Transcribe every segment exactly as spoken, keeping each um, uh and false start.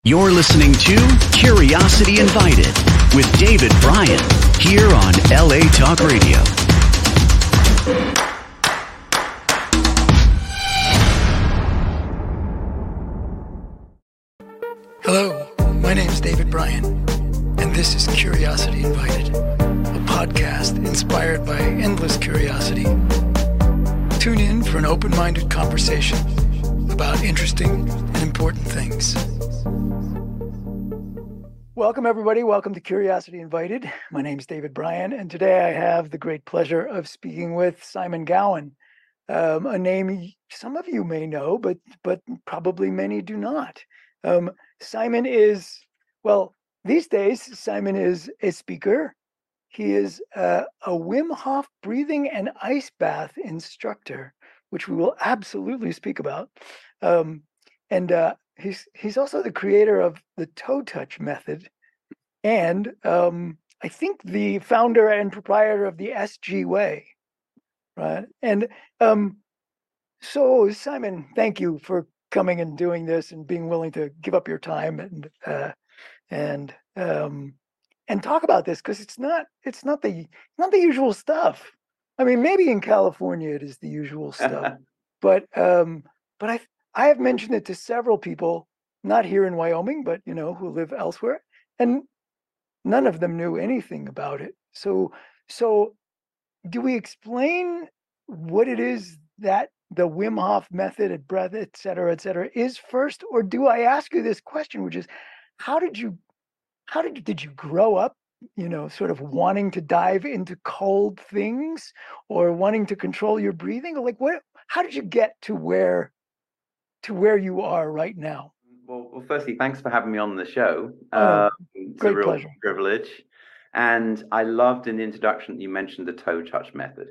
You're listening to Curiosity Invited with David Bryan here on L A Talk Radio. Hello, my name's David Bryan, and this is Curiosity Invited, a podcast inspired by endless curiosity. Tune in for an open-minded conversation about interesting and important things. Welcome, everybody. Welcome to Curiosity Invited. My name is David Bryan, and today I have the great pleasure of speaking with Simon Gowan, um, a name some of you may know, but but probably many do not. Um, Simon is, well, these days, Simon is a speaker. He is uh, a Wim Hof breathing and ice bath instructor, which we will absolutely speak about. Um, and uh, he's he's also the creator of the Toe Touch method, and um, I think the founder and proprietor of the S G Way, right? And um, so, Simon, thank you for coming and doing this and being willing to give up your time and uh, and um, and talk about this, because it's not it's not the not the usual stuff. I mean, maybe in California it is the usual stuff, but um, but I I have mentioned it to several people, not here in Wyoming, but you know, who live elsewhere, and none of them knew anything about it. So so do we explain what it is that the Wim Hof method at breath, et cetera, et cetera, is first? Or do I ask you this question, which is, how did you, how did, did you grow up, you know, sort of wanting to dive into cold things or wanting to control your breathing? Or like, what, how did you get to where, to where you are right now? Well, well firstly, thanks for having me on the show. Oh, no, uh, it's great a real pleasure. privilege. And I loved in the introduction that you mentioned the toe touch method.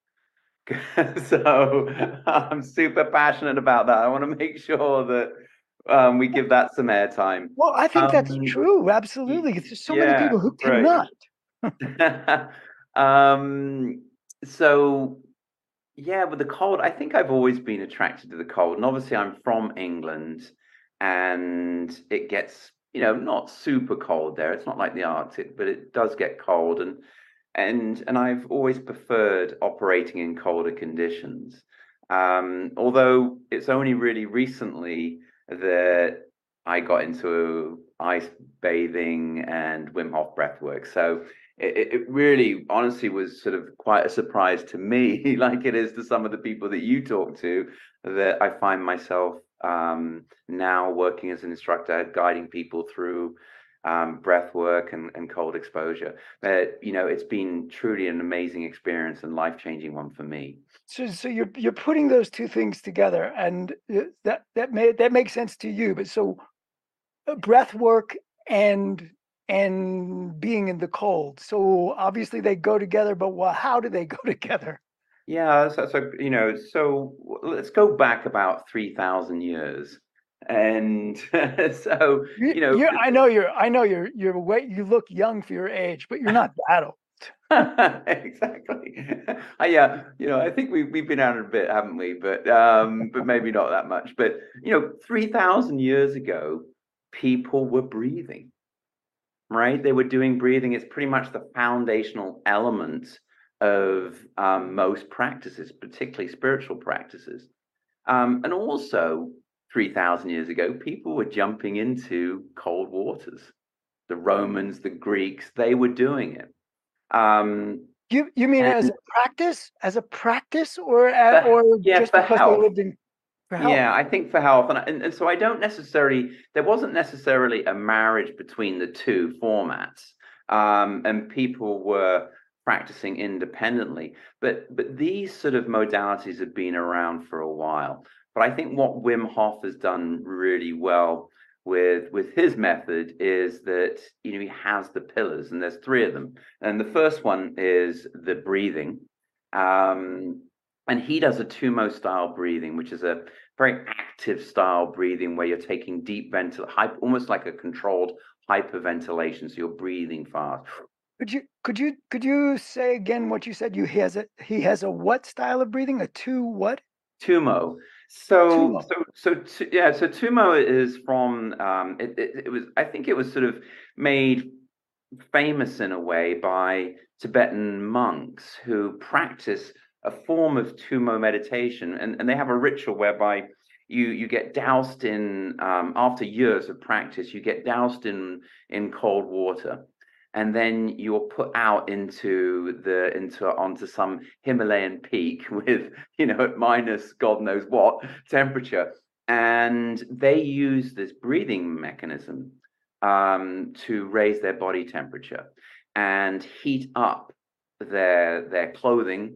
So I'm super passionate about that. I want to make sure that um, we give that some airtime. Well, I think um, that's true. Absolutely. There's so yeah, many people who right. cannot. um, so, yeah, with the cold, I think I've always been attracted to the cold. And obviously, I'm from England, and it gets, you know, not super cold there. It's not like the Arctic, but it does get cold. And and and I've always preferred operating in colder conditions. Um, although it's only really recently that I got into ice bathing and Wim Hof breathwork. So it, it really, honestly, was sort of quite a surprise to me, like it is to some of the people that you talk to, that I find myself um, now working as an instructor, guiding people through um, breath work and, and cold exposure. But, you know, it's been truly an amazing experience and life-changing one for me. So, so you're you're putting those two things together, and that that may that makes sense to you. But so, uh, breath work and and being in the cold. So obviously they go together. But well, how do they go together? Yeah, so, so you know, so let's go back about three thousand years. And so, You, you know, you I know you're I know you're you're way you look young for your age, but you're not that old. exactly. Uh, yeah, you know, I think we we've been out a bit, haven't we? But um, but maybe not that much. But you know, three thousand years ago, people were breathing, right? They were doing breathing. It's pretty much the foundational element of um, most practices, particularly spiritual practices. Um, and also, three thousand years ago, people were jumping into cold waters. The Romans, the Greeks, they were doing it. Um, You you mean and as a practice, as a practice, or uh, for, or yeah, just for because health. they lived in for health? Yeah, I think for health. And, and, and so I don't necessarily, there wasn't necessarily a marriage between the two formats. Um, and people were practicing independently. But but these sort of modalities have been around for a while. But I think what Wim Hof has done really well with with his method is that, you know, he has the pillars, and there's three of them. And the first one is the breathing. Um, and he does a Tumo style breathing, which is a very active style breathing where you're taking deep ventil, almost like a controlled hyperventilation. So you're breathing fast. Could you could you could you say again what you said? You he has a he has a what style of breathing? A two what? Tumo. So, Tumo. so, so, t- yeah. So, Tumo is from. Um, it, it, it was. I think it was sort of made famous in a way by Tibetan monks who practice a form of Tumo meditation, and, and they have a ritual whereby you you get doused in um, after years of practice, you get doused in in cold water, and then you're put out into the into onto some Himalayan peak with you know at minus God knows what temperature, and they use this breathing mechanism um, to raise their body temperature and heat up their their clothing,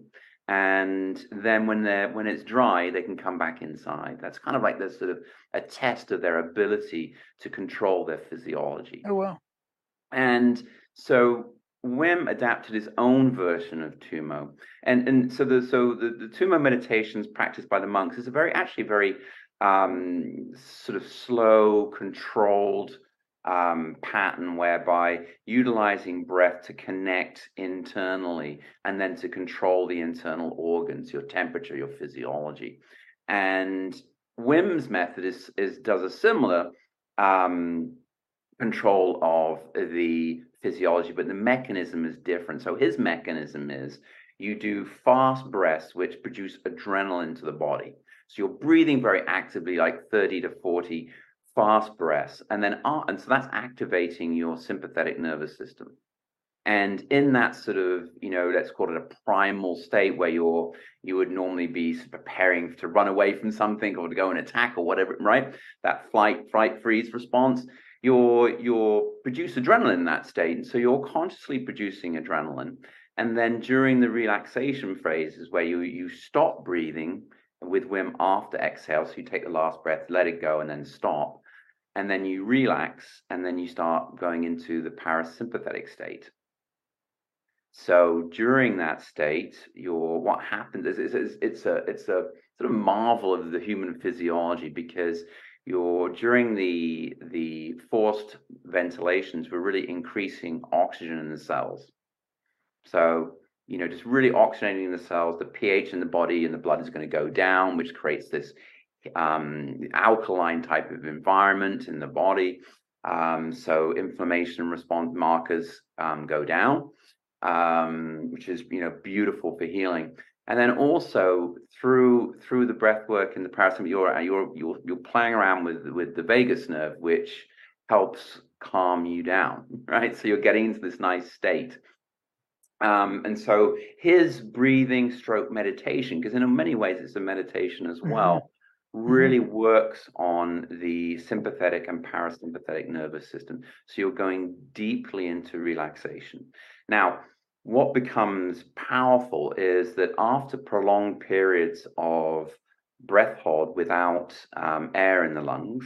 and then when they're when it's dry they can come back inside. That's kind of like this sort of a test of their ability to control their physiology. Oh wow. And so Wim adapted his own version of Tumo, and and so the so the, the Tumo meditations practiced by the monks is a very actually very um, sort of slow, controlled um, pattern whereby utilizing breath to connect internally and then to control the internal organs, your temperature, your physiology. And Wim's method is is does a similar um, control of the physiology, but the mechanism is different. So his mechanism is you do fast breaths, which produce adrenaline to the body. So you're breathing very actively, like thirty to forty fast breaths, and then uh, and so that's activating your sympathetic nervous system. And in that sort of, you know, let's call it a primal state where you're you would normally be preparing to run away from something or to go and attack or whatever, right? That flight, fright, freeze response. You're you're produce adrenaline in that state, and so you're consciously producing adrenaline. And then during the relaxation phases where you you stop breathing with Wim after exhale, so you take the last breath, let it go, and then stop, and then you relax, and then you start going into the parasympathetic state. So during that state, your what happens is it's, it's a it's a sort of marvel of the human physiology, because you're during the the forced ventilations, we're really increasing oxygen in the cells. So you know, just really oxygenating the cells. The pH in the body and the blood is going to go down, which creates this um, alkaline type of environment in the body. Um, so inflammation response markers um, go down. Um, which is you know beautiful for healing. And then also through through the breath work and the parasympathetic, you're you're you're you're playing around with with the vagus nerve, which helps calm you down, right? So you're getting into this nice state. Um, and so his breathing stroke meditation, because in many ways it's a meditation as well, mm-hmm. really mm-hmm. works on the sympathetic and parasympathetic nervous system. So you're going deeply into relaxation. Now, what becomes powerful is that after prolonged periods of breath hold without um, air in the lungs,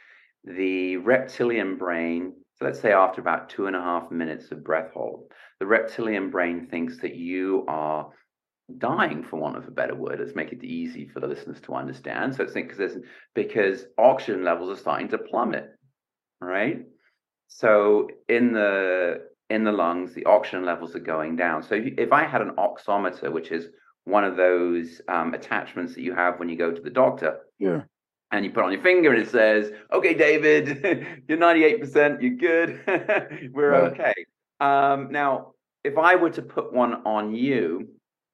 the reptilian brain, so let's say after about two and a half minutes of breath hold, the reptilian brain thinks that you are dying, for want of a better word. Let's make it easy for the listeners to understand. So it's because because oxygen levels are starting to plummet, right? So in the in the lungs, the oxygen levels are going down. So if, if I had an oximeter, which is one of those um, attachments that you have when you go to the doctor, yeah, and you put on your finger and it says, "Okay, David, you're ninety-eight percent, you're good, we're right. okay." Um, now, if I were to put one on you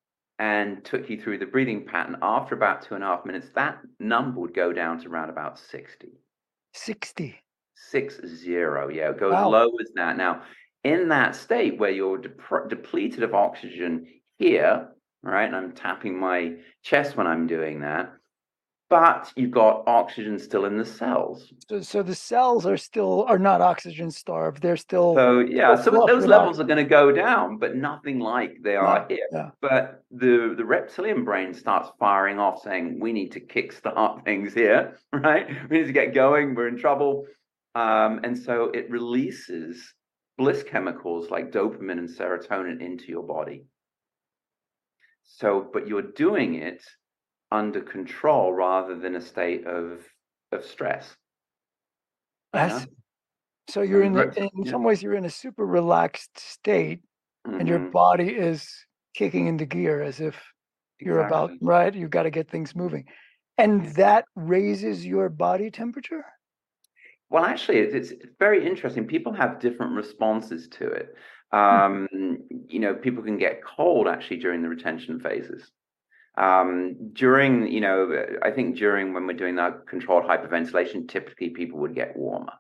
and took you through the breathing pattern, after about two and a half minutes, that number would go down to around about sixty. sixty. Six zero, yeah, it goes Wow. low as that. Now, in that state where you're de- depleted of oxygen here, right, and I'm tapping my chest when I'm doing that, but you've got oxygen still in the cells. So, so the cells are still are not oxygen starved. They're still so yeah. still So those levels oxygen. are going to go down, but nothing like they are yeah, here. Yeah. But the the reptilian brain starts firing off, saying, "We need to kickstart things here, right? We need to get going. We're in trouble." Um, and so it releases bliss chemicals like dopamine and serotonin into your body. So, but you're doing it under control rather than a state of of stress. That's, so you're in the, in yeah. some ways you're in a super relaxed state, mm-hmm. and your body is kicking into gear as if you're exactly. about right. You've got to get things moving, And that raises your body temperature? Well, actually, it's, it's very interesting. People have different responses to it. Hmm. Um, you know, people can get cold actually during the retention phases. Um, during, you know, I think during when we're doing that controlled hyperventilation, typically people would get warmer.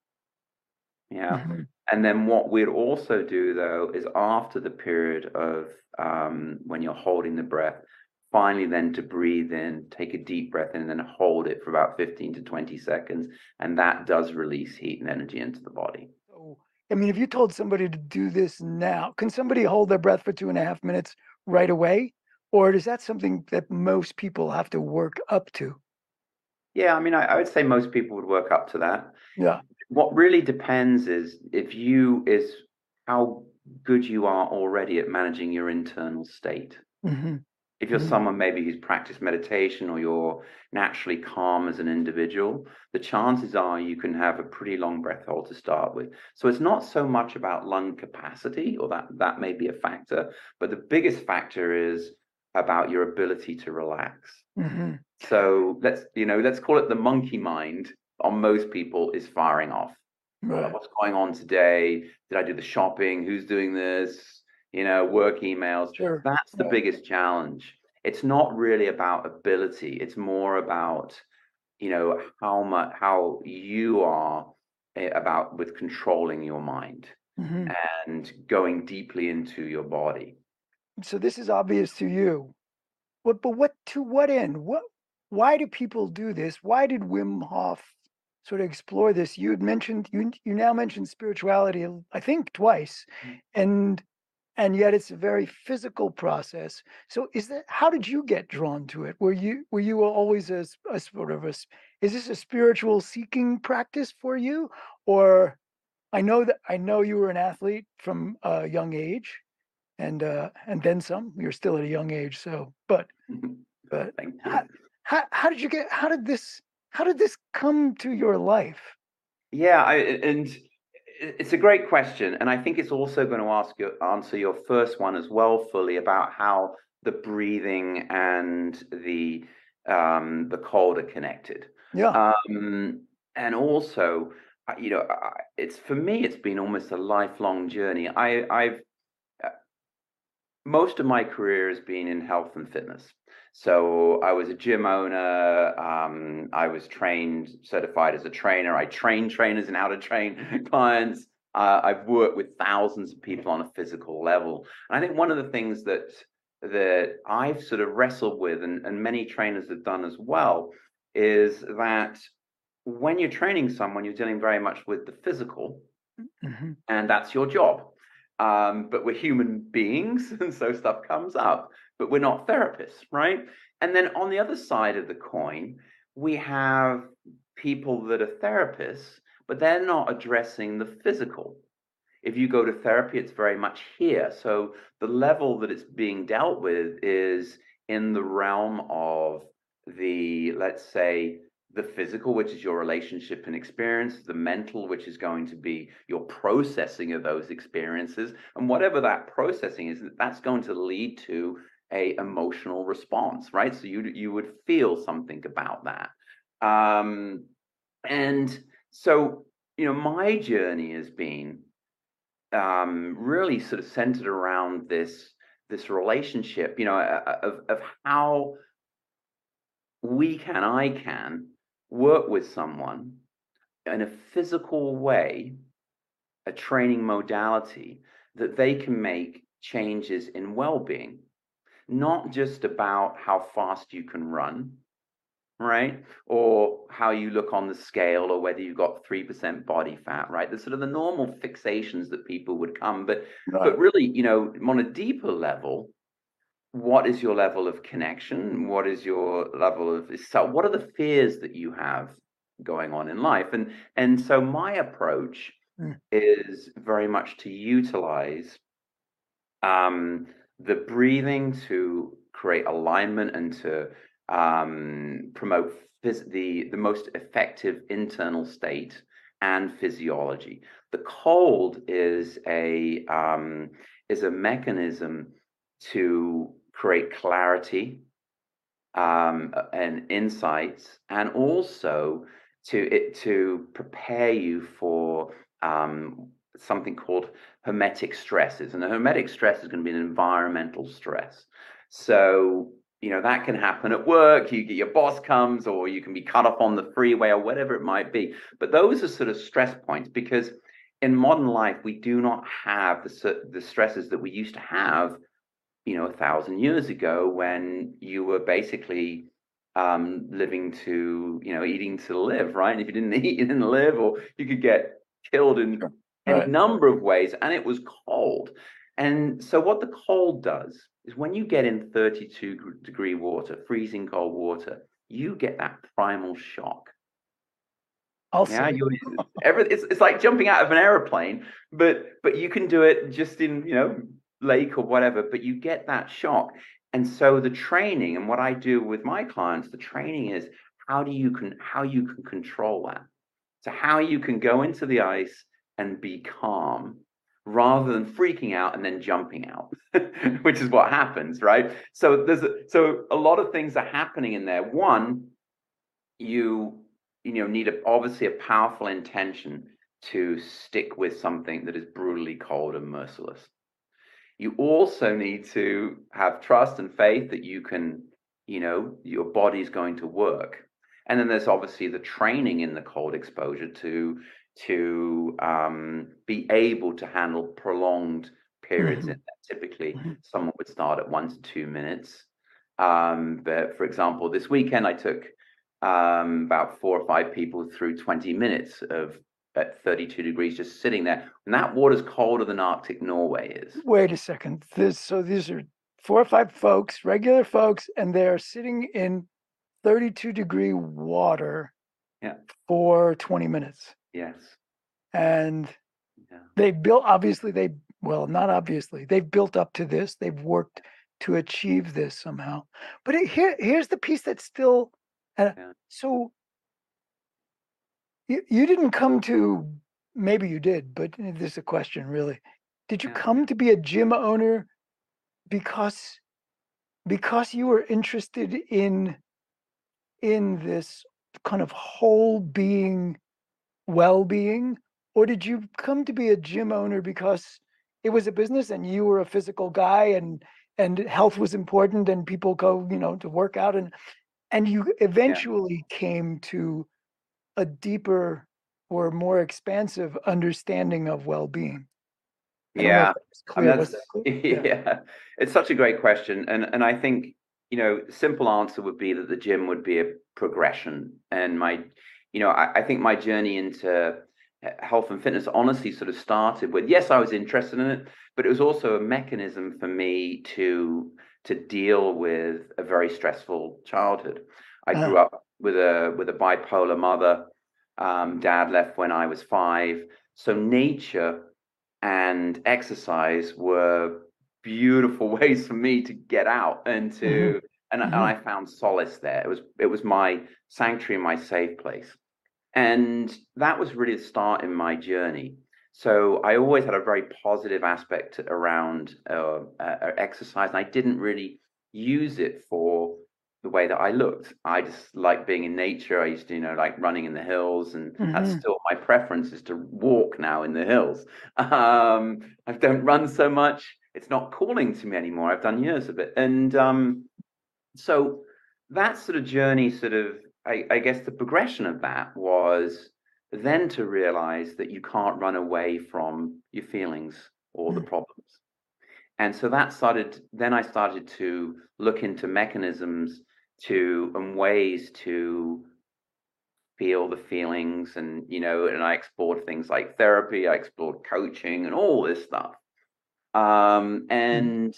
Yeah. Mhm. And then what we'd also do though is after the period of um, when you're holding the breath, finally then to breathe in, take a deep breath in, and then hold it for about fifteen to twenty seconds. And that does release heat and energy into the body. So, I mean, if you told somebody to do this now, can somebody hold their breath for two and a half minutes right away? Or is that something that most people have to work up to? Yeah, I mean, I, I would say most people would work up to that. Yeah. What really depends is if you is how good you are already at managing your internal state. Hmm. If you're someone maybe who's practiced meditation or you're naturally calm as an individual, the chances are you can have a pretty long breath hold to start with. So it's not so much about lung capacity, or that that may be a factor, but the biggest factor is about your ability to relax. Hmm. So let's, you know, let's call it the monkey mind on most people is firing off. Right. What's going on today? Did I do the shopping? Who's doing this? You know, work emails. Sure. That's the Right. biggest challenge. It's not really about ability. It's more about, you know, how much, how you are eh, about with controlling your mind Hmm. and going deeply into your body. So this is obvious to you. What, but what to what end? What? Why do people do this? Why did Wim Hof sort of explore this? You had mentioned you you now mentioned spirituality, I think twice, and and yet it's a very physical process. So is that how did you get drawn to it? Were you were you always a, s- a sort of a s- is this a spiritual seeking practice for you, or I know that I know you were an athlete from a young age, and uh, and then some. You're still at a young age, so but but Thank how, you. how, how did you get, how did this, how did this come to your life? Yeah, I, and it's a great question, and I think it's also going to ask you answer your first one as well fully about how the breathing and the um, the cold are connected. Yeah. Um, and also, uh, you know, I- it's for me, it's been almost a lifelong journey. I, I've uh, most of my career has been in health and fitness. So I was a gym owner. Um, I was trained, certified as a trainer. I trained trainers in how to train clients. Uh, I've worked with thousands of people on a physical level. And I think one of the things that that I've sort of wrestled with, and, and many trainers have done as well, is that when you're training someone, you're dealing very much with the physical, Hmm. and that's your job. Um, but we're human beings, and so stuff comes up, but we're not therapists, right? And then on the other side of the coin, we have people that are therapists, but they're not addressing the physical. If you go to therapy, it's very much here. So the level that it's being dealt with is in the realm of the, let's say, the physical, which is your relationship and experience, the mental, which is going to be your processing of those experiences. And whatever that processing is, that's going to lead to a emotional response, right? So you you would feel something about that. Um, and so, you know, my journey has been um, really sort of centered around this this relationship, you know, of of how we can, I can work with someone in a physical way, a training modality that they can make changes in well-being, not just about how fast you can run, right? Or how you look on the scale, or whether you've got three percent body fat, right? The sort of the normal fixations that people would come, but Right. but really, you know, on a deeper level, what is your level of connection? What is your level of so what are the fears that you have going on in life? And and so my approach Mm. is very much to utilize um, the breathing to create alignment and to um, promote phys- the the most effective internal state and physiology. The cold is a um, is a mechanism to create clarity um, and insights, and also to it to prepare you for um, something called hermetic stresses. And a hermetic stress is going to be an environmental stress. So, you know, that can happen at work. You get your boss comes, or you can be cut off on the freeway, or whatever it might be. But those are sort of stress points, because in modern life we do not have the the stresses that we used to have, you know, a thousand years ago, when you were basically um, living to, you know, eating to live, right? And if you didn't eat, you didn't live, or you could get killed in Sure. any Right. number of ways. And it was cold. And so what the cold does is, when you get in thirty-two degree water, freezing cold water, you get that primal shock. I'll Yeah, say. you every it's it's like jumping out of an airplane, but but you can do it just in, you know, lake or whatever, but you get that shock. And so the training, and what I do with my clients, the training is how do you can how you can control that. So how you can go into the ice and be calm, rather than freaking out and then jumping out, which is what happens, right? So there's a, so a lot of things are happening in there. One, you you know need a, obviously a powerful intention to stick with something that is brutally cold and merciless. You also need to have trust and faith that you can, you know, your body's going to work. And then there's obviously the training in the cold exposure to to um, be able to handle prolonged periods in Mhm. that. Typically, Mhm. someone would start at one to two minutes. Um, but for example, this weekend I took um, about four or five people through twenty minutes of at thirty-two degrees, just sitting there. And that water's colder than Arctic Norway is. Wait a second. This so these are four or five folks, regular folks, and they're sitting in thirty-two degree water Yeah. for twenty minutes. Yes. And Yeah. they built, obviously they, well, not obviously, they've built up to this. They've worked to achieve this somehow. But it, here, here's the piece that's still, uh, Yeah. so you, you didn't come to, maybe you did, but this is a question really. Did you Yeah. come to be a gym owner because because you were interested in in this kind of whole being well-being, or did you come to be a gym owner because it was a business and you were a physical guy, and and health was important and people go, you know, to work out, and and you Yeah. eventually came to a deeper or more expansive understanding of well-being? I don't know if Yeah. that's I mean, clear. Was that's that clear? Yeah. yeah. It's such a great question, and and I think, you know, simple answer would be that the gym would be a progression. And my, you know, I, I think my journey into he- health and fitness honestly sort of started with, yes, I was interested in it, but it was also a mechanism for me to to deal with a very stressful childhood. I Uh, grew up with a with a bipolar mother. Um, dad left when I was five. So nature and exercise were beautiful ways for me to get out and mhm, to and, and mhm. I found solace there. It was it was my sanctuary, my safe place. And that was really the start in my journey. So I always had a very positive aspect around uh, uh, exercise, and I didn't really use it for the way that I looked. I just like being in nature. I used to, you know, like running in the hills, and that's Mhm. still my preference, is to walk now in the hills. Um, I don't run so much. It's not calling to me anymore. I've done years of it, and um, so that sort of journey, sort of, I, I guess the progression of that was then to realize that you can't run away from your feelings or the Mm. problems. And so that started, then I started to look into mechanisms to and ways to feel the feelings. And, you know, and I explored things like therapy, I explored coaching and all this stuff. Um, Mm. and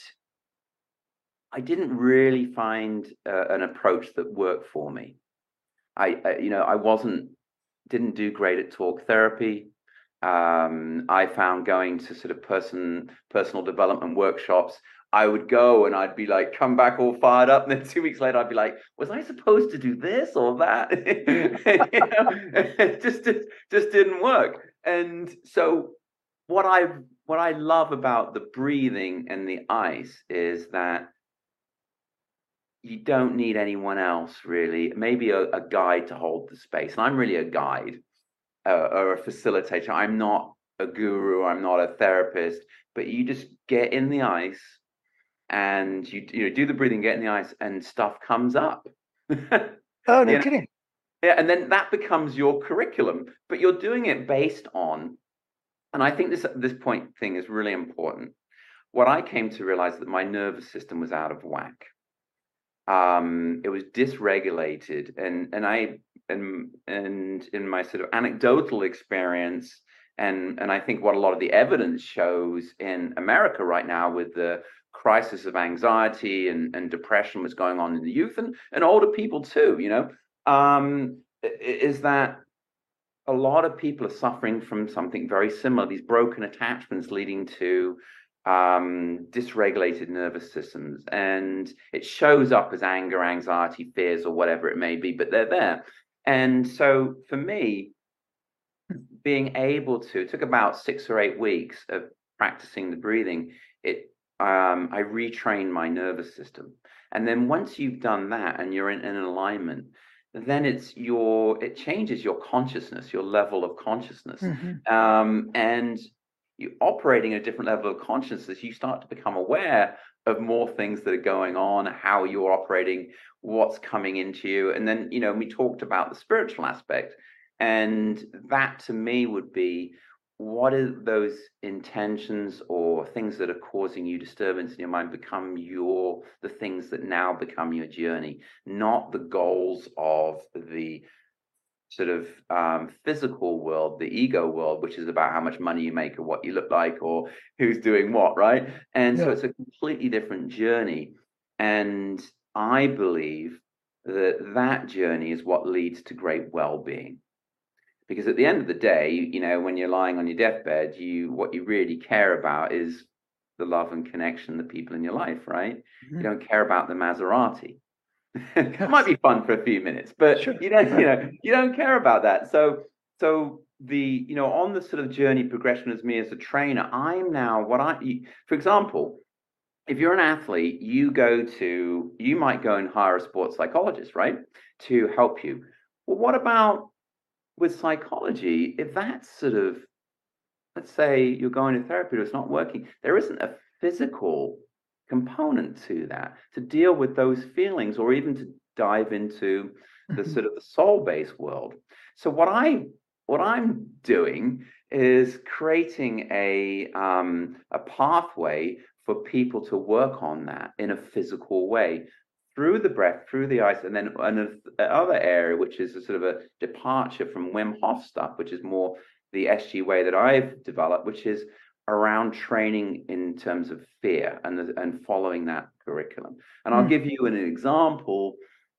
I didn't really find uh, an approach that worked for me. I, I, you know, I wasn't, didn't do great at talk therapy. Um, I found going to sort of person, personal development workshops, I would go and I'd be like, come back all fired up. And then two weeks later, I'd be like, was I supposed to do this or that? You know, it just, just, just didn't work. And so what I, what I love about the breathing and the ice is that you don't need anyone else really. Maybe a, a guide to hold the space. And I'm really a guide uh, or a facilitator. I'm not a guru. I'm not a therapist. But you just get in the ice and you you know do the breathing, get in the ice, and stuff comes up. Oh, no You know? kidding. Yeah, and then that becomes your curriculum. But you're doing it based on, and I think this this point thing is really important. What I came to realize that my nervous system was out of whack. Um, it was dysregulated, and and I and and in my sort of anecdotal experience, and and I think what a lot of the evidence shows in America right now with the crisis of anxiety and, and depression was going on in the youth and, and older people too, you know, um, is that a lot of people are suffering from something very similar, these broken attachments leading to um, dysregulated nervous systems. And it shows up as anger, anxiety, fears, or whatever it may be, but they're there. And so for me, being able to, it took about six or eight weeks of practicing the breathing, it um, I retrained my nervous system. And then once you've done that and you're in, in alignment, then it's your it changes your consciousness, your level of consciousness. Mm-hmm. Um, and you operating at a different level of consciousness, you start to become aware of more things that are going on, how you're operating, what's coming into you. And then, you know, we talked about the spiritual aspect. And that to me would be, what are those intentions or things that are causing you disturbance in your mind become your the things that now become your journey, not the goals of the sort of um, physical world, the ego world, which is about how much money you make or what you look like or who's doing what, right? And Yeah. so it's a completely different journey. And I believe that that journey is what leads to great well-being. Because at the end of the day, you know, when you're lying on your deathbed, you what you really care about is the love and connection, the people in your life, right? Mm-hmm. You don't care about the Maserati. It Yes. might be fun for a few minutes, but Sure. you don't, Right. you know, you don't care about that. So, so the, you know, on the sort of journey progression as me as a trainer, I'm now what I, for example, if you're an athlete, you go to, you might go and hire a sports psychologist, right, to help you. Well, what about with psychology? If that's sort of, let's say you're going to therapy, but it's not working, there isn't a physical component to that to deal with those feelings or even to dive into the sort of the soul-based world. So what I what I'm doing is creating a um, a pathway for people to work on that in a physical way through the breath, through the ice, and then another area which is a sort of a departure from Wim Hof stuff, which is more the S G way that I've developed, which is around training in terms of fear and the, and following that curriculum. And I'll Mm. give you an example.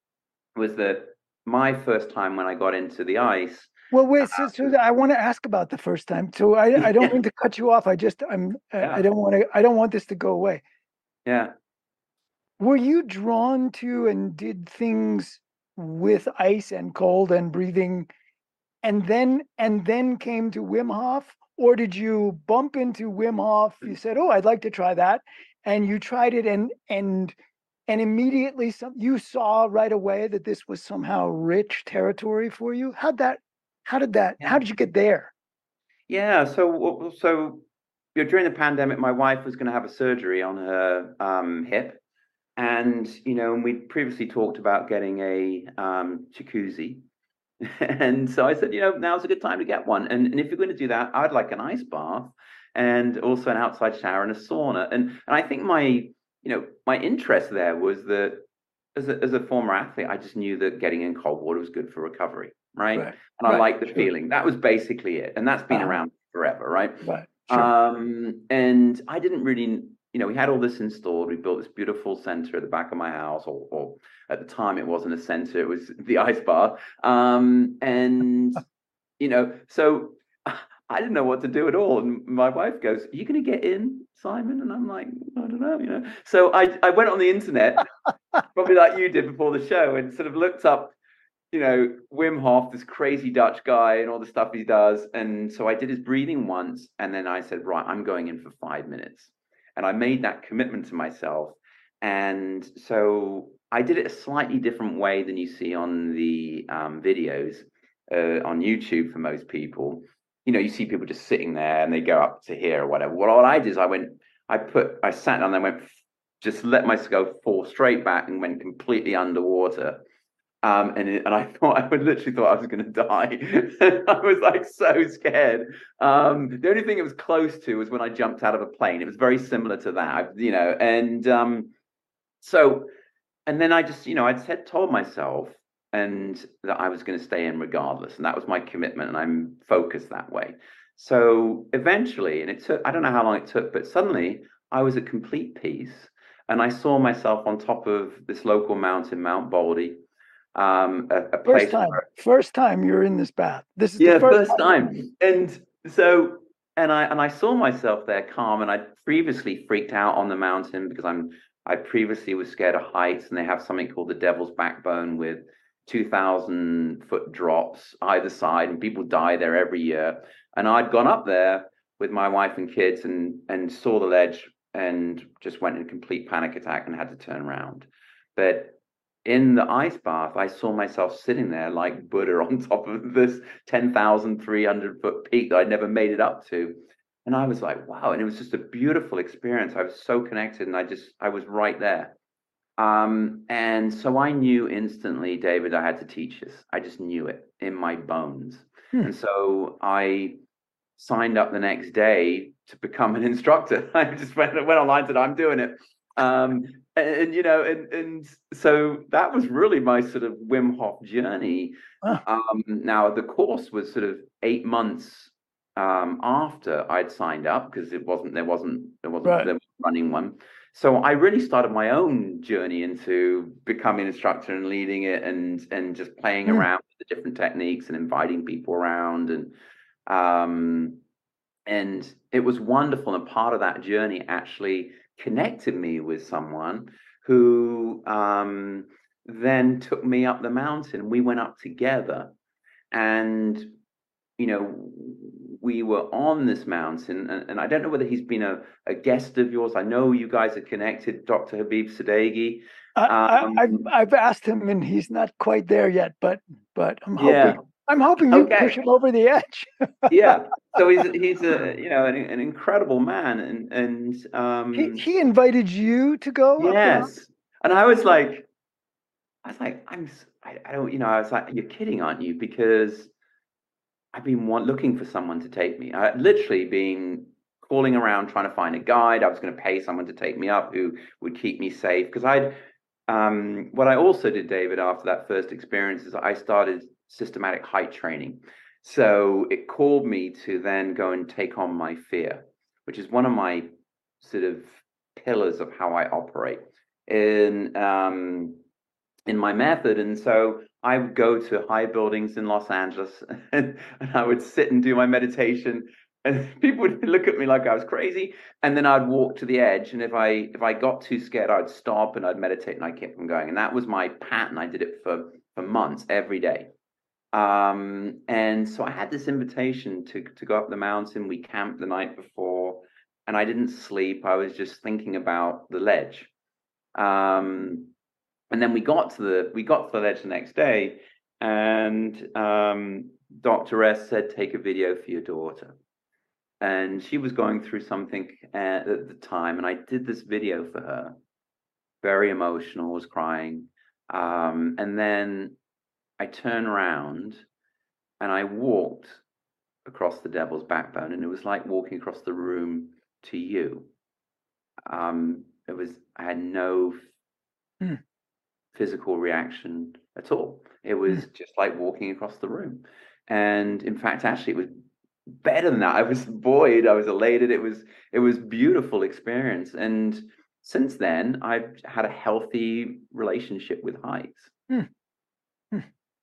Was that my first time when I got into the ice? Well, wait, so, so I want to ask about the first time. So I, I don't mean to cut you off. I just I'm Yeah. I don't want to I don't want this to go away. Yeah. Were you drawn to and did things with ice and cold and breathing, and then and then came to Wim Hof, or did you bump into Wim Hof? You said, "Oh, I'd like to try that," and you tried it, and and and immediately some you saw right away that this was somehow rich territory for you. How'd that? How did that? Yeah. How did you get there? Yeah. So so you know, during the pandemic, my wife was going to have a surgery on her um, hip. And, you know, we previously talked about getting a um, jacuzzi. And so I said, you know, now's a good time to get one. And, and if you're going to do that, I'd like an ice bath and also an outside shower and a sauna. And and I think my, you know, my interest there was that as a, as a former athlete, I just knew that getting in cold water was good for recovery, right? Right, And I right, liked the sure. feeling. That was basically it. And that's been Uh-huh. around forever, right? Right, sure. Um, and I didn't really, you know, we had all this installed. We built this beautiful center at the back of my house, or, or at the time it wasn't a center, it was the ice bath. Um, and, you know, so I didn't know what to do at all. And my wife goes, "Are you going to get in, Simon?" And I'm like, "I don't know, you know." So I, I went on the internet, probably like you did before the show, and sort of looked up, you know, Wim Hof, this crazy Dutch guy and all the stuff he does. And so I did his breathing once, and then I said, right, I'm going in for five minutes. And I made that commitment to myself. And so I did it a slightly different way than you see on the um, videos uh, on YouTube for most people. You know, you see people just sitting there and they go up to here or whatever. Well, what I did is I went, I put, I sat down and I went, just let myself fall straight back and went completely underwater. Um, and it, and I thought I would literally thought I was going to die. I was like so scared. Um, the only thing it was close to was when I jumped out of a plane. It was very similar to that, you know. And um, so, and then I just, you know, I'd said, told myself, and that I was going to stay in regardless, and that was my commitment, and I'm focused that way. So eventually, and it took, I don't know how long it took, but suddenly I was at complete peace, and I saw myself on top of this local mountain, Mount Baldy. Um, a, a place First time, where, first time you're in this bath. This is yeah, the first, first time. And so, and I and I saw myself there calm, and I'd previously freaked out on the mountain because I'm I previously was scared of heights, and they have something called the Devil's Backbone with two thousand foot drops either side, and people die there every year. And I'd gone up there with my wife and kids, and and saw the ledge, and just went in a complete panic attack and had to turn around. But in the ice bath, I saw myself sitting there like Buddha on top of this ten thousand three hundred foot peak that I'd never made it up to. And I was like, wow. And it was just a beautiful experience. I was so connected, and I just, I was right there. Um, and so I knew instantly, David, I had to teach this. I just knew it in my bones. Hmm. And so I signed up the next day to become an instructor. I just went, went online and said, I'm doing it. Um, and, and you know, and and so that was really my sort of Wim Hof journey. Huh. Um, now the course was sort of eight months um, after I'd signed up, because it wasn't there wasn't there wasn't Right. there was running one. So I really started my own journey into becoming an instructor and leading it, and and just playing Hmm. around with the different techniques and inviting people around, and um, and it was wonderful. And part of that journey actually connected me with someone who um, then took me up the mountain. We went up together, and you know, we were on this mountain, and, and I don't know whether he's been a, a guest of yours. I know you guys are connected, Doctor Habib Sadeghi. I, Um, I, I've I've asked him, and he's not quite there yet. But but I'm yeah. hoping I'm hoping you Okay. push him over the edge. Yeah. So he's he's a you know an, an incredible man, and and um, He he invited you to go up the mountain? yes. And I was like, I was like, I'm s- I, I don't you know I was like, you're kidding, aren't you? Because I've been want, looking for someone to take me. I had literally been calling around trying to find a guide. I was going to pay someone to take me up who would keep me safe, because I'd um, what I also did, David, after that first experience is I started systematic height training. So it called me to then go and take on my fear, which is one of my sort of pillars of how I operate in um, in my method. And so I would go to high buildings in Los Angeles, and, and I would sit and do my meditation, and people would look at me like I was crazy. And then I'd walk to the edge, and if I if I got too scared, I'd stop and I'd meditate, and I kept on going. And that was my pattern. I did it for for months, every day. Um, and so I had this invitation to to go up the mountain. We camped the night before, and I didn't sleep. I was just thinking about the ledge. Um, and then we got to the we got to the ledge the next day, and um, Doctor S said, take a video for your daughter. And she was going through something at the time, and I did this video for her. Very emotional, was crying. Um, and then I turned around and I walked across the Devil's Backbone, and it was like walking across the room to you. Um, it was, I had no Hmm. physical reaction at all. It was just like walking across the room. And in fact, actually, it was better than that. I was buoyed. I was elated. It was it was beautiful experience. And since then, I've had a healthy relationship with heights. Hmm. Hmm.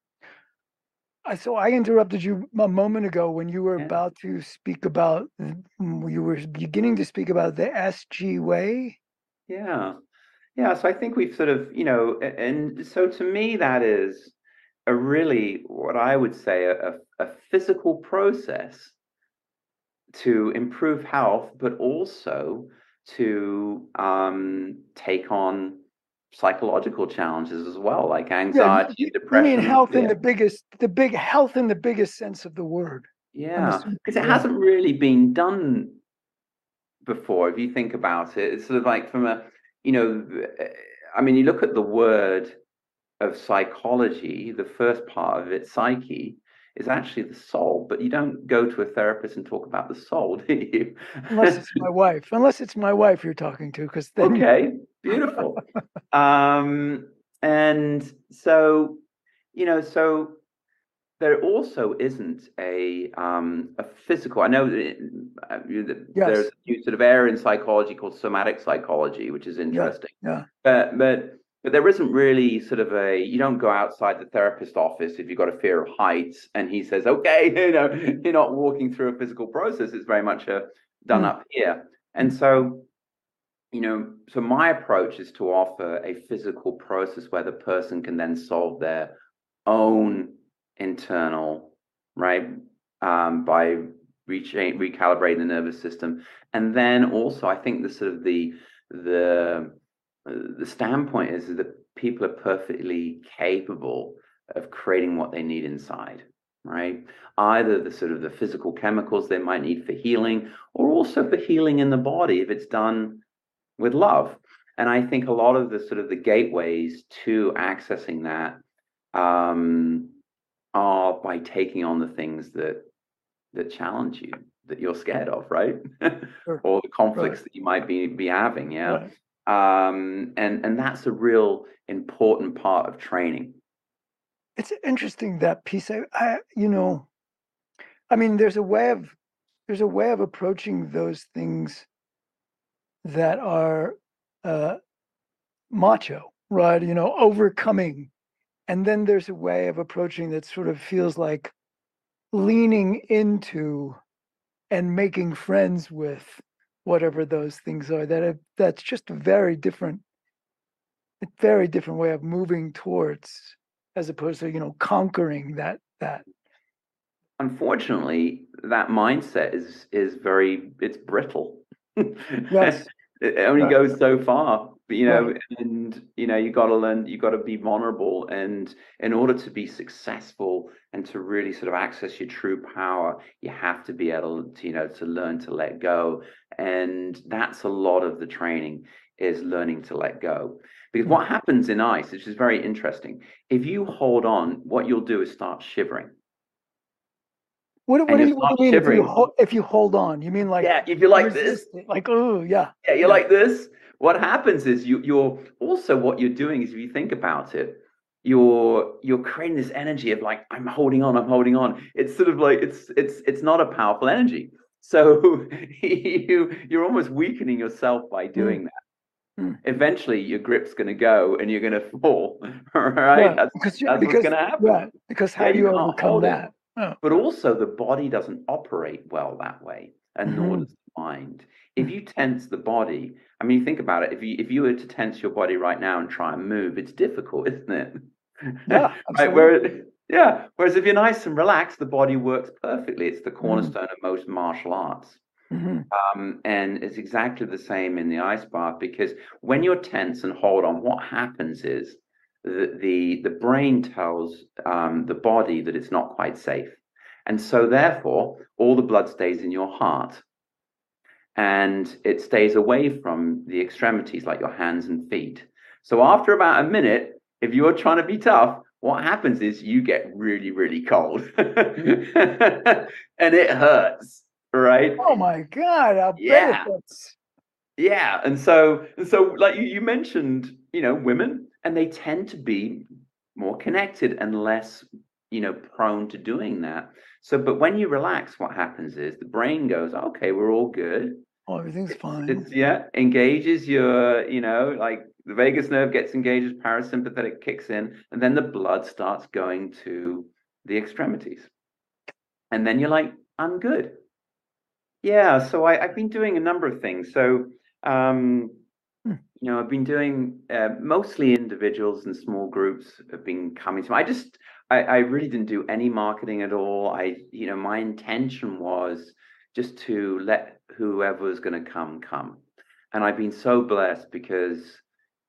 I- So I interrupted you a moment ago when you were Yeah. about to speak about you were beginning to speak about the S G way. Yeah. Yeah. So I think we've sort of, you know, a- and so to me, that is a really, what I would say, a, a physical process to improve health, but also to um, take on psychological challenges as well, like Yeah, you, anxiety, you, you depression, mean and health in fear. the biggest, the big health in the biggest sense of the word. I'm Yeah, assuming. because it Yeah. hasn't really been done before. If you think about it, it's sort of like from a, you know, I mean, you look at the word of psychology, the first part of it, psyche, is actually the soul, but you don't go to a therapist and talk about the soul, do you? Unless it's my wife. Unless it's my wife you're talking to, because then. Okay, beautiful. um, and so, you know, so there also isn't a um, a physical. I know that, uh, that Yes. there's a new sort of area in psychology called somatic psychology, which is Yeah. interesting. Yeah. But but but there isn't really sort of a. You don't go outside the therapist office if you've got a fear of heights, and he says, "Okay, you know, you're not walking through a physical process. It's very much a done Mm. up here." And so, you know, so my approach is to offer a physical process where the person can then solve their own internal, right, um, by reaching, recalibrating the nervous system. And then also, I think the sort of the the the standpoint is that people are perfectly capable of creating what they need inside, right? Either the sort of the physical chemicals they might need for healing, or also for healing in the body if it's done with love. And I think a lot of the sort of the gateways to accessing that um, are by taking on the things that that challenge you, that you're scared of, right? Sure. Or the conflicts Right. that you might be be having, yeah. Right. Um, and and that's a real important part of training. It's interesting, that piece. I, I, you know, I mean, there's a way of there's a way of approaching those things that are uh, macho, right? You know, overcoming, and then there's a way of approaching that sort of feels like leaning into and making friends with whatever those things are. That have, that's just a very different, a very different way of moving towards, as opposed to, you know, conquering that that. Unfortunately, that mindset is is very it's brittle. Yes. It only Right. goes so far, you know, Right. and you know, you got to learn, you got to be vulnerable, and in order to be successful and to really sort of access your true power, you have to be able to, you know, to learn to let go, and that's a lot of the training is learning to let go. Because Mm. what happens in ice, which is very interesting, if you hold on, what you'll do is start shivering. What, what And do you'll you, what do start you mean if you shivering. hold, if you hold on? You mean like Yeah, if you're like this, resist it? Like, oh yeah, yeah, you're yeah. like this. What happens is you you're also what you're doing is if you think about it, you're you're creating this energy of like, I'm holding on, I'm holding on. It's sort of like it's it's it's not a powerful energy. So you you're almost weakening yourself by doing Mm. that. Mm. Eventually your grip's gonna go and you're gonna fall. Yeah, Right? That's because you, that's what's because gonna yeah, happen. because Yeah, how do you you can't overcome hold it. that? Oh. But also the body doesn't operate well that way, and nor Mm-hmm. does the mind. If you tense the body, I mean, think about it. If you if you were to tense your body right now and try and move, it's difficult, isn't it? Yeah, Right. absolutely. Where yeah. Whereas if you're nice and relaxed, the body works perfectly. It's the Mm. cornerstone of most martial arts. Mm-hmm. Um, and it's exactly the same in the ice bath, because when you're tense and hold on, what happens is the the, the brain tells um, the body that it's not quite safe. And so therefore, all the blood stays in your heart and it stays away from the extremities like your hands and feet. So after about a minute, if you're trying to be tough, what happens is you get really, really cold and it hurts, right? Oh my God, I'll bet it Yeah. does. Yeah. And so, and so like you, you mentioned, you know, women, and they tend to be more connected and less, you know, prone to doing that. So, but when you relax, what happens is the brain goes, okay, we're all good. Oh, everything's It's, fine. it's yeah, engages your, you know, like the vagus nerve gets engaged, parasympathetic kicks in, and then the blood starts going to the extremities. And then you're like, I'm good. Yeah, so I, I've been doing a number of things. So, um, Hmm. you know, I've been doing uh, mostly individuals and small groups have been coming to me. I just, I, I really didn't do any marketing at all. I, you know, my intention was just to let whoever was going to come, come. And I've been so blessed because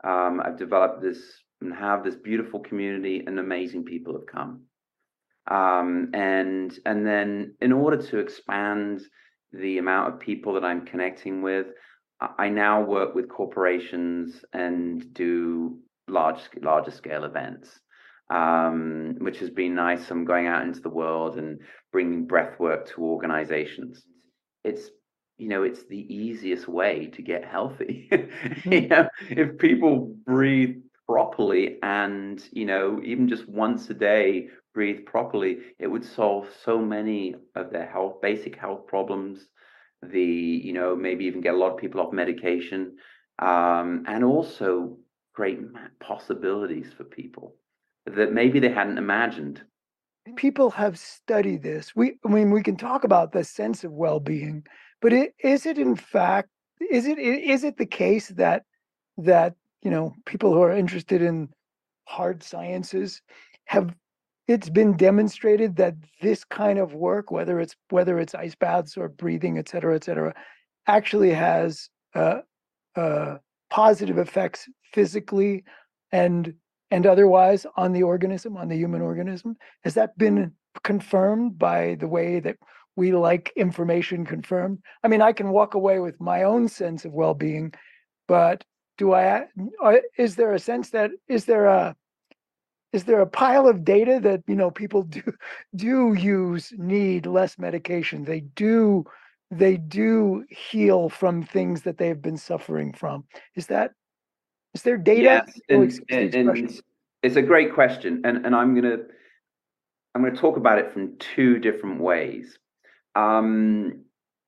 Um, I've developed this and have this beautiful community, and amazing people have come. Um, and and then in order to expand the amount of people that I'm connecting with, I now work with corporations and do large larger scale events, um, which has been nice. I'm going out into the world and bringing breath work to organizations. It's you know it's the easiest way to get healthy. You know, if people breathe properly and you know even just once a day breathe properly, it would solve so many of their health basic health problems. The you know maybe even get a lot of people off medication, um, and also create possibilities for people that maybe they hadn't imagined. People have studied this. We, I mean, we can talk about the sense of well-being, but it, is it in fact, is it is it the case that that you know people who are interested in hard sciences have, it's been demonstrated that this kind of work, whether it's whether it's ice baths or breathing, et cetera, et cetera, actually has uh, uh, positive effects physically and and otherwise on the organism, on the human organism? Has that been confirmed by the way that we like information confirmed? I mean, I can walk away with my own sense of well-being, but do I? Is there a sense that is there a is there a pile of data that you know people do do use need less medication? They do they do heal from things that they've been suffering from. Is that is there data? Yes, Oh, and, excuse the and, expression. and it's a great question, and and I'm gonna I'm gonna talk about it from two different ways. Um,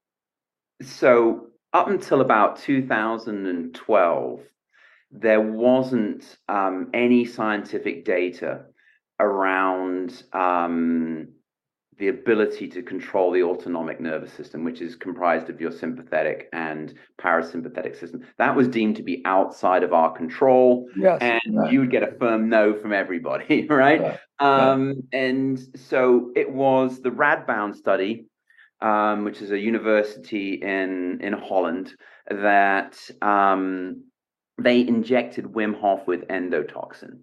so up until about two thousand twelve, there wasn't um, any scientific data around um, the ability to control the autonomic nervous system, which is comprised of your sympathetic and parasympathetic system. That was deemed to be outside of our control, Yes, and right, you would get a firm no from everybody, right? right, right. Um, and so it was the Radboud study, um, which is a university in in Holland, that um, they injected Wim Hof with endotoxin.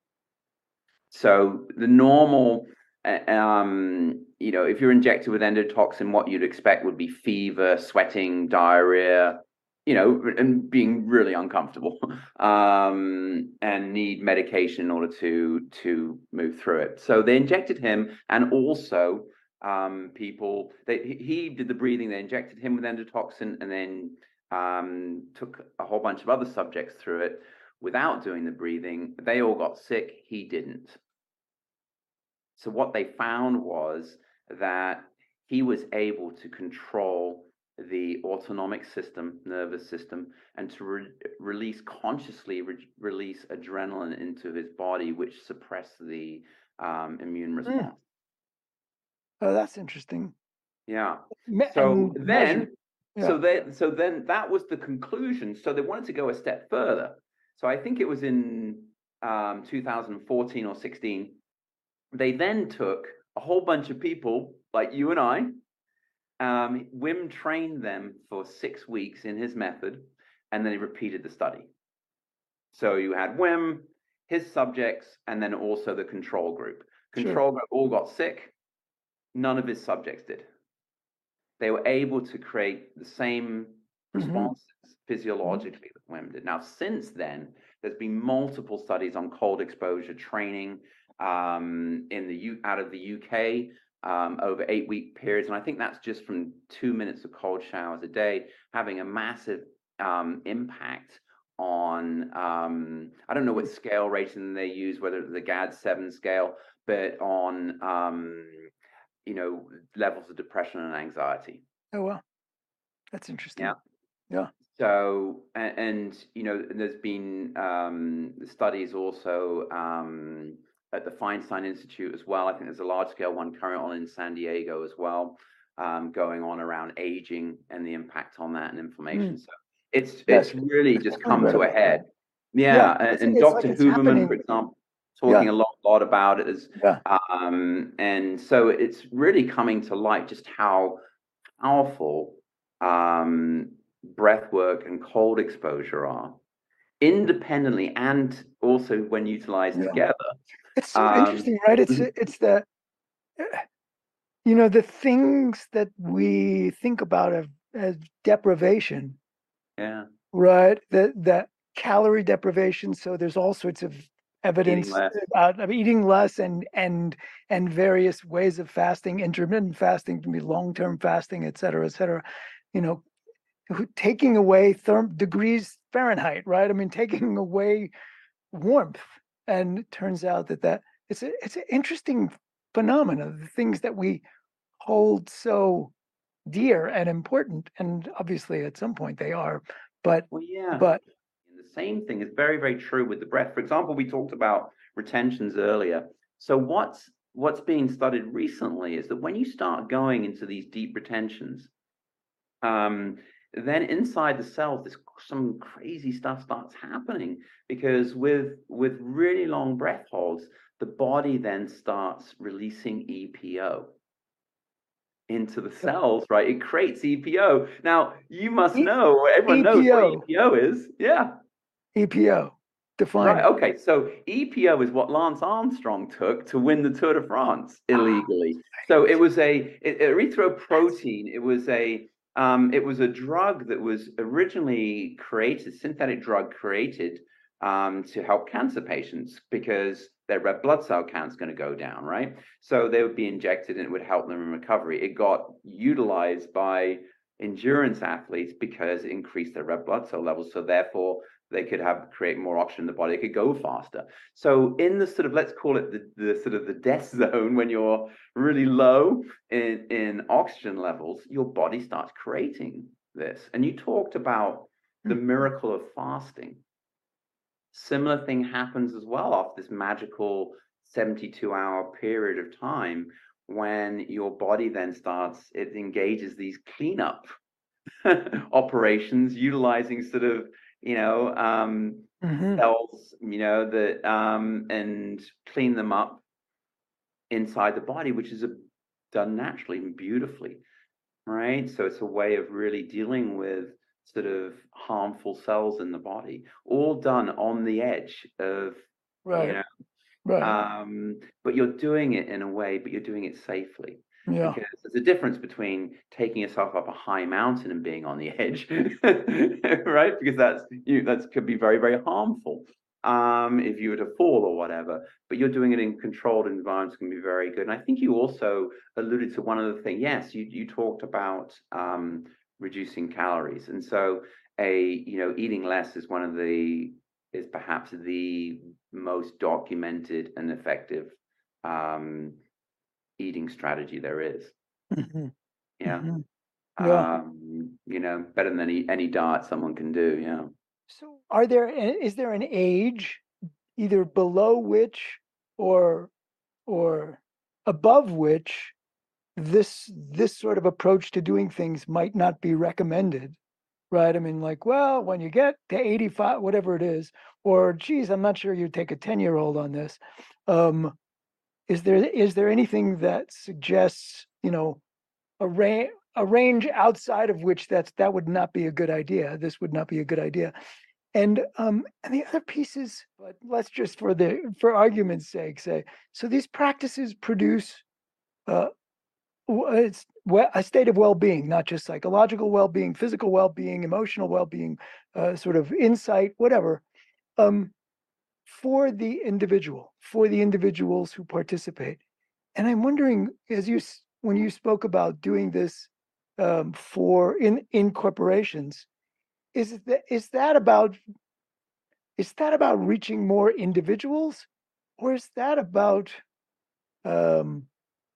So the normal, uh, um, you know, if you're injected with endotoxin, what you'd expect would be fever, sweating, diarrhea, you know, and being really uncomfortable, um, and need medication in order to to move through it. So they injected him, and also um, people. They, he did the breathing. They injected him with endotoxin, and then um, took a whole bunch of other subjects through it without doing the breathing. They all got sick. He didn't. So what they found was that he was able to control the autonomic system, nervous system, and to re release consciously re release adrenaline into his body, which suppressed the um, immune response. Mm. Oh, that's interesting. Yeah. Me So and then, measure, yeah. so they, so then that was the conclusion. So they wanted to go a step further. So I think it was in um, two thousand fourteen or sixteen. They then took a whole bunch of people like you and I. Um, Wim trained them for six weeks in his method, and then he repeated the study. So you had Wim, his subjects, and then also the control group. Control group all got sick. None of his subjects did. They were able to create the same responses mm-hmm. physiologically that Wim did. Now, since then, there's been multiple studies on cold exposure training um, in the U out of the U K um, over eight week periods, and I think that's just from two minutes of cold showers a day, having a massive um, impact on. Um, I don't know what scale rating they use, whether it's the G A D seven scale, but on um, you know levels of depression and anxiety. Oh well, that's interesting. Yeah. Yeah. So, and, and you know, there's been um, studies also um, at the Feinstein Institute as well. I think there's a large scale one currently on in San Diego as well, um, going on around aging and the impact on that and inflammation. Mm. So it's yes. it's really just come to a head. Yeah, yeah. and, and Doctor Like Huberman, happening. for example, talking yeah. a lot, lot about it. As, yeah. um, and so it's really coming to light just how powerful um, breath work and cold exposure are independently and also when utilized Yeah. together. It's so Um, interesting, right? It's mhm. it's the you know the things that we think about as, as deprivation, Yeah, right? That that calorie deprivation. So there's all sorts of eating evidence less. about I mean, eating less and and and various ways of fasting, intermittent fasting can be long-term fasting, et cetera, et cetera. You know, who- taking away therm degrees Fahrenheit, right? I mean, taking away warmth, and it turns out that that it's a it's an interesting phenomenon. The things that we hold so dear and important, and obviously at some point they are, but Well, yeah. but And the same thing is very, very true with the breath. For example, we talked about retentions earlier. So what's what's being studied recently is that when you start going into these deep retentions, um, then inside the cells, this some crazy stuff starts happening because with with really long breath holds, the body then starts releasing E P O into the cells, right? It creates E P O. Now, you must E- know, everyone knows what EPO, E P O is. Yeah. E P O, define Right. it. Okay. So E P O is what Lance Armstrong took to win the Tour de France Ah, illegally. So it was a it, erythroprotein. It was a um, it was a drug that was originally created, synthetic drug created um, to help cancer patients because their red blood cell count is going to go down, right? So they would be injected and it would help them in recovery. It got utilized by endurance athletes because it increased their red blood cell levels. So therefore they could have create more oxygen in the body, it could go faster. So in the sort of, let's call it the, the sort of the death zone, when you're really low in, in oxygen levels, your body starts creating this. And you talked about the hmm, miracle of fasting. Similar thing happens as well after this magical seventy-two hour period of time when your body then starts, it engages these cleanup operations utilizing sort of, you know, um, mhm. cells, you know, that um, and clean them up inside the body, which is a, done naturally and beautifully, right? So it's a way of really dealing with sort of harmful cells in the body, all done on the edge of, you Right, know, right. um, but you're doing it in a way, but you're doing it safely. Yeah. Because there's a difference between taking yourself up a high mountain and being on the edge, right? Because that's you that could be very, very harmful um, if you were to fall or whatever. But you're doing it in controlled environments can be very good. And I think you also alluded to one other thing. Yes, you you talked about um, reducing calories, and so a you know eating less is one of the is perhaps the most documented and effective um, eating strategy there is. Hmm. Yeah. Hmm. Yeah. Um, you know, better than any any diet someone can do. Yeah. So are there, is there an age either below which or or above which this this sort of approach to doing things might not be recommended, right? I mean, like, well, when you get to eighty-five, whatever it is, or geez, I'm not sure you'd take a ten year old on this. Um, is there is there anything that suggests, you know, a range a range outside of which that's that would not be a good idea? This would not be a good idea. And um, and the other pieces, but let's just for the for argument's sake say, so these practices produce uh, it's a state of well-being, not just psychological well-being, physical well-being, emotional well-being, uh, sort of insight, whatever, um, for the individual, for the individuals who participate. And I'm wondering, as you when you spoke about doing this um, for in in corporations, is that is that about is that about reaching more individuals, or is that about um,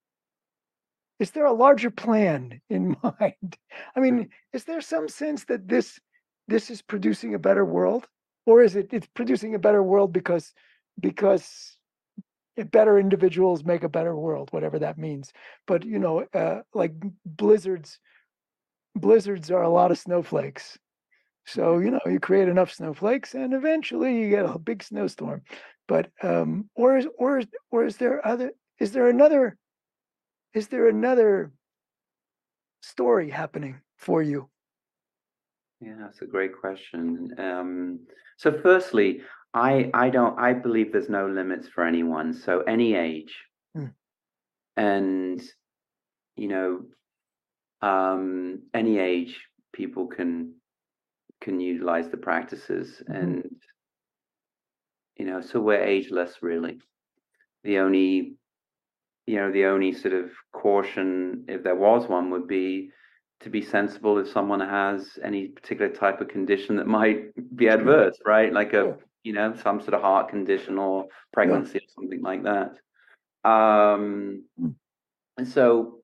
is there a larger plan in mind? I mean, is there some sense that this this is producing a better world, or is it it's producing a better world because because better individuals make a better world, whatever that means? But you know, uh, like blizzards, blizzards are a lot of snowflakes. So you know, you create enough snowflakes, and eventually you get a big snowstorm. But um, or is or is or is there other? Is there another? Is there another story happening for you? Yeah, that's a great question. Um, so firstly, I I don't I believe there's no limits for anyone. So any age, Mm. and you know, um, any age, people can can utilize the practices, Mhm. and you know, so we're ageless really. The only you know, the only sort of caution, if there was one, would be to be sensible if someone has any particular type of condition that might be Sure. adverse, right? Like a, Sure. you know, some sort of heart condition or Yeah. pregnancy or something like that. Um, Mm. and so,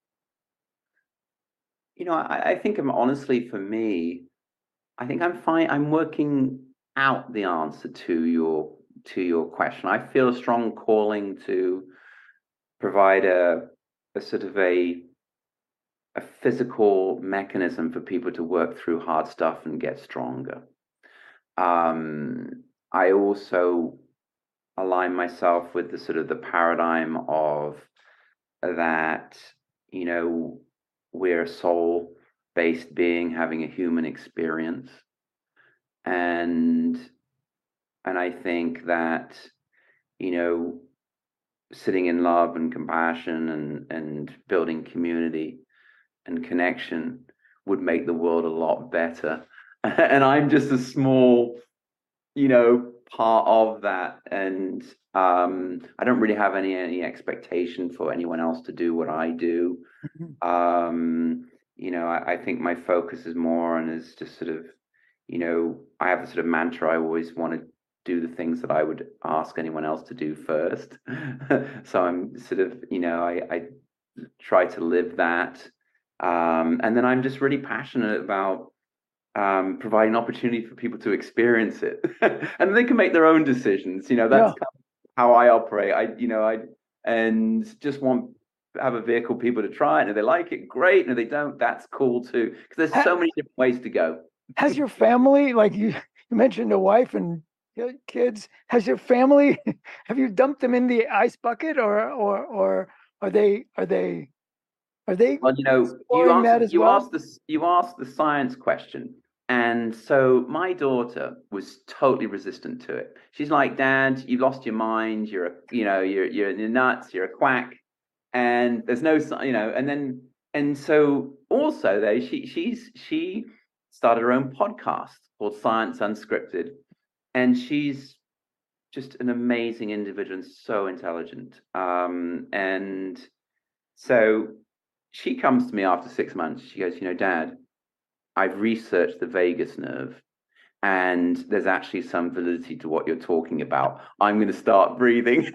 you know, I, I think I'm honestly for me, I think I'm fine. I'm working out the answer to your to your question. I feel a strong calling to provide a a sort of a a physical mechanism for people to work through hard stuff and get stronger. Um, I also align myself with the sort of the paradigm of that, you know, we're a soul based being having a human experience. And and I think that, you know, sitting in love and compassion and and building community and connection would make the world a lot better. And I'm just a small, you know, part of that. And um, I don't really have any any expectation for anyone else to do what I do. Mhm. Um, you know, I, I think my focus is more on is just sort of, you know, I have a sort of mantra. I always want to do the things that I would ask anyone else to do first. So I'm sort of, you know, I, I try to live that. Um, and then I'm just really passionate about um, providing opportunity for people to experience it, and they can make their own decisions. You know, that's Yeah. kind of how I operate. I, you know, I and just want to have a vehicle people to try it, and if they like it, great, and if they don't, that's cool too. Because there's Ha- so many different ways to go. has your family, like you, you mentioned a wife and uh, kids, has your family, have you dumped them in the ice bucket, or or or are they are they are they Well, you know, you exploring that answered as you well? asked this you asked the science question. And so my daughter was totally resistant to it. She's like, Dad, you've lost your mind, you're a you know, you're you're, you're nuts, you're a quack, and there's no sci- you know, and then and so also though, she she's she started her own podcast called Science Unscripted, and she's just an amazing individual and so intelligent. Um, and so she comes to me after six months. She goes, you know, Dad, I've researched the vagus nerve, and there's actually some validity to what you're talking about. I'm going to start breathing.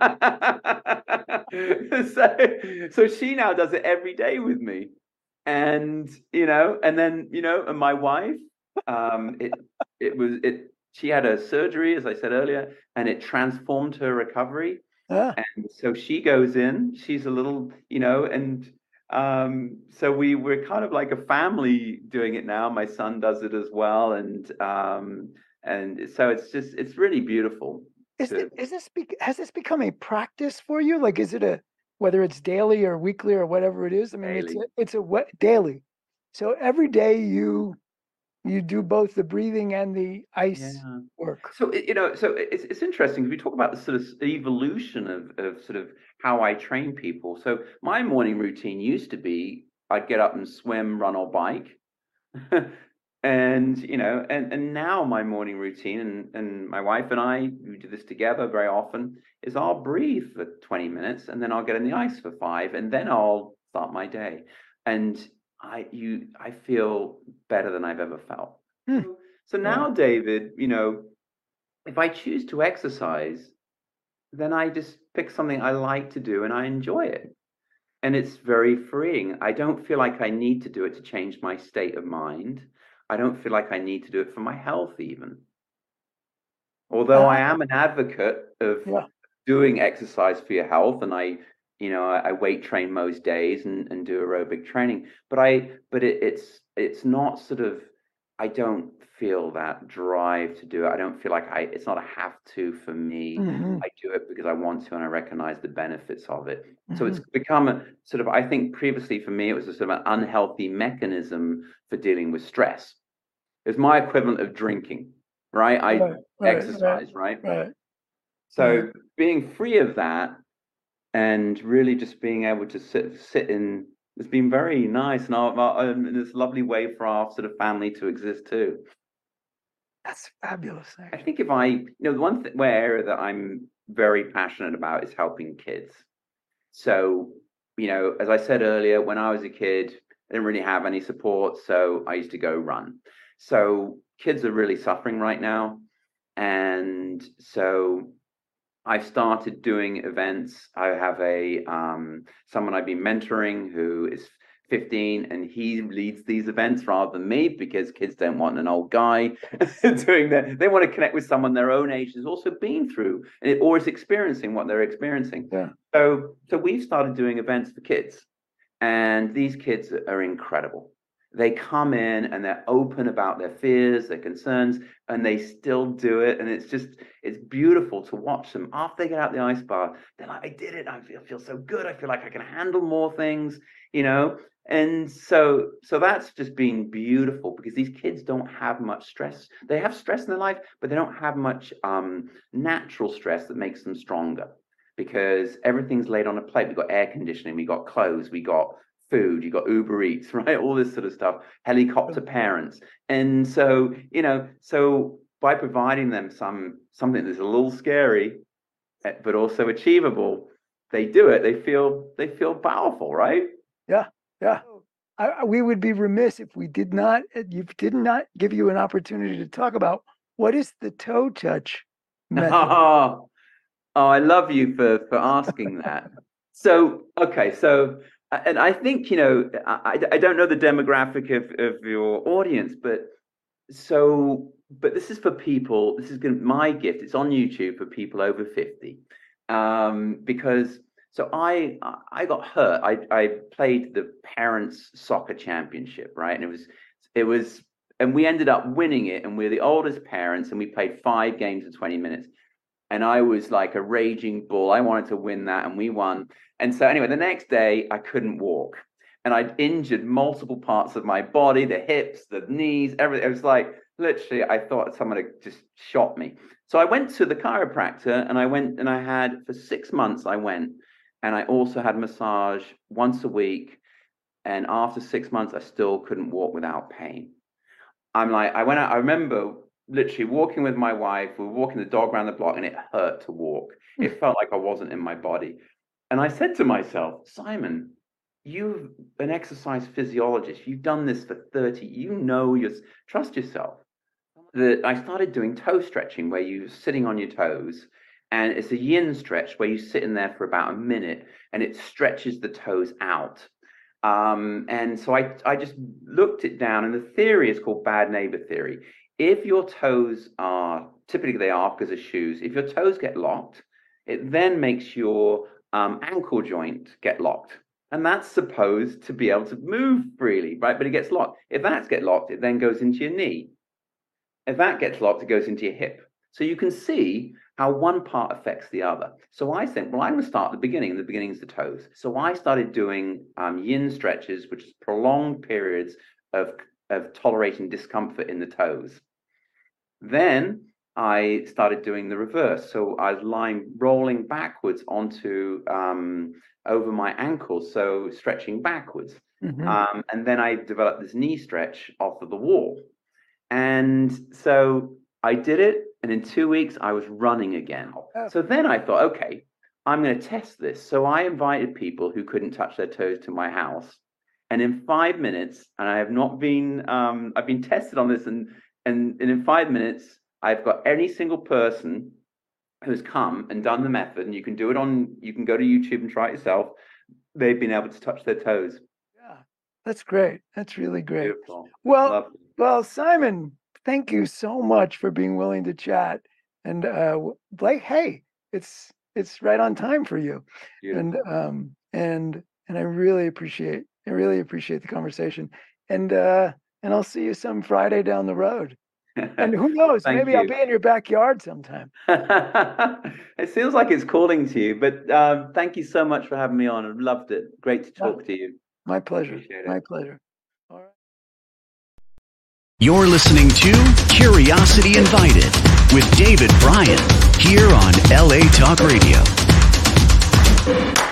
so, so she now does it every day with me. And, you know, and then, you know, and my wife, um, it, it was, it, she had a surgery, as I said earlier, and it transformed her recovery. Yeah. And so she goes in, she's a little, you know, and um, so we we're kind of like a family doing it now. My son does it as well, and um, and so it's just it's really beautiful Is to it is this bec- has this become a practice for you? Like, is it a, whether it's daily or weekly or whatever it is? I mean, it's a daily. it's a what daily. So every day you you do both the breathing and the Yeah. ice work. So it- you know, so it's it's interesting. We talk about the sort of evolution of of sort of how I train people. So my morning routine used to be I'd get up and swim, run, or bike. And you know, and and now my morning routine, and and my wife and I, we do this together very often, is I'll breathe for twenty minutes, and then I'll get in the ice for five, and then I'll start my day. And I you I feel better than I've ever felt. Hmm. So, so Yeah. now, David, you know, if I choose to exercise, then I just pick something I like to do and I enjoy it. And it's very freeing. I don't feel like I need to do it to change my state of mind. I don't feel like I need to do it for my health, even. Although I Ah, am an advocate of yeah. doing exercise for your health, and I, you know, I, I weight train most days and, and do aerobic training. But I, but it, it's it's not sort of. I don't feel that drive to do it. I don't feel like I. It's not a have to for me. Hmm. I do it because I want to, and I recognize the benefits of it. So it's Hmm. become a sort of. I think previously for me it was a sort of an unhealthy mechanism for dealing with stress. It's my equivalent of drinking, right? I Right, right, exercise, right? right. So right. being free of that and really just being able to sit sit in, it's been very nice, and, our, our, um, and it's a lovely way for our sort of family to exist too. That's fabulous. I Actually. think if I, you know, the one th- where area that I'm very passionate about is helping kids. So, you know, as I said earlier, when I was a kid, I didn't really have any support, so I used to go run. So kids are really suffering right now, and so I started doing events. I have a um, someone I've been mentoring who is fifteen, and he leads these events rather than me, because kids don't want an old guy doing that. They want to connect with someone their own age who's also been through and or is experiencing what they're experiencing. Yeah. So, so we've started doing events for kids, and these kids are incredible. They come in and they're open about their fears, their concerns, and they still do it. And it's just, it's beautiful to watch them. After they get out the ice bath, they're like, I did it. I feel, feel so good. I feel like I can handle more things, you know? And so, so that's just been beautiful, because these kids don't have much stress. They have stress in their life, but they don't have much um, natural stress that makes them stronger, because everything's laid on a plate. We've got air conditioning, we got clothes, we got food, you got Uber Eats, right? All this sort of stuff, helicopter parents. And so, you know, so by providing them some something that's a little scary, but also achievable, they do it. They feel they feel powerful, right? Yeah, yeah. I, we would be remiss if we did not, you did not give you an opportunity to talk about what is the toe touch method. Oh, oh, I love you for for asking that. So, okay, so, and I think, you know, I, I don't know the demographic of, of your audience, but so, but this is for people, this is gonna, my gift, it's on YouTube for people over fifty. Um, because, so I I got hurt. I, I played the parents soccer championship, right? And it was, it was, and we ended up winning it, and we're the oldest parents, and we played five games of twenty minutes. And I was like a raging bull. I wanted to win that, and we won. And so anyway, the next day I couldn't walk, and I'd injured multiple parts of my body, the hips, the knees, everything. It was like, literally, I thought someone had just shot me. So I went to the chiropractor, and I went and I had, for six months, I went, and I also had massage once a week. And after six months, I still couldn't walk without pain. I'm like, I went out, I remember literally walking with my wife. We were walking the dog around the block, and it hurt to walk. It felt like I wasn't in my body. And I said to myself, Simon, you're an exercise physiologist. You've done this for thirty. You know, you trust yourself. That I started doing toe stretching, where you're sitting on your toes, and it's a yin stretch where you sit in there for about a minute, and it stretches the toes out. Um, and so I, I just looked it down, and the theory is called bad neighbor theory. If your toes are, typically they are because of shoes, if your toes get locked, it then makes your um, ankle joint get locked. And that's supposed to be able to move freely, right? But it gets locked. If that gets locked, it then goes into your knee. If that gets locked, it goes into your hip. So you can see how one part affects the other. So I said, well, I'm going to start at the beginning, and the beginning is the toes. So I started doing um, yin stretches, which is prolonged periods of, of tolerating discomfort in the toes. Then I started doing the reverse. So I was lying, rolling backwards onto, um, over my ankles, so stretching backwards. Mm-hmm. Um, and then I developed this knee stretch off of the wall. And so I did it, and in two weeks I was running again. Oh. So then I thought, okay, I'm going to test this. So I invited people who couldn't touch their toes to my house. And in five minutes, and I have not been, um, I've been tested on this, and, and, and in five minutes, I've got any single person who's come and done the method, and you can do it on, you can go to YouTube and try it yourself. They've been able to touch their toes. Yeah, that's great. That's really great. Beautiful. Well, Lovely. Well, Simon, thank you so much for being willing to chat. And uh, like, hey, it's it's right on time for you. Beautiful. And um and and I really appreciate I really appreciate the conversation. And uh, and I'll see you some Friday down the road. And who knows? Maybe you. I'll be in your backyard sometime. It feels like it's calling to you, but um, thank you so much for having me on. I've loved it. Great to talk yeah. to you. My pleasure. My pleasure. All right. You're listening to Curiosity Invited with David Bryan here on L A Talk Radio.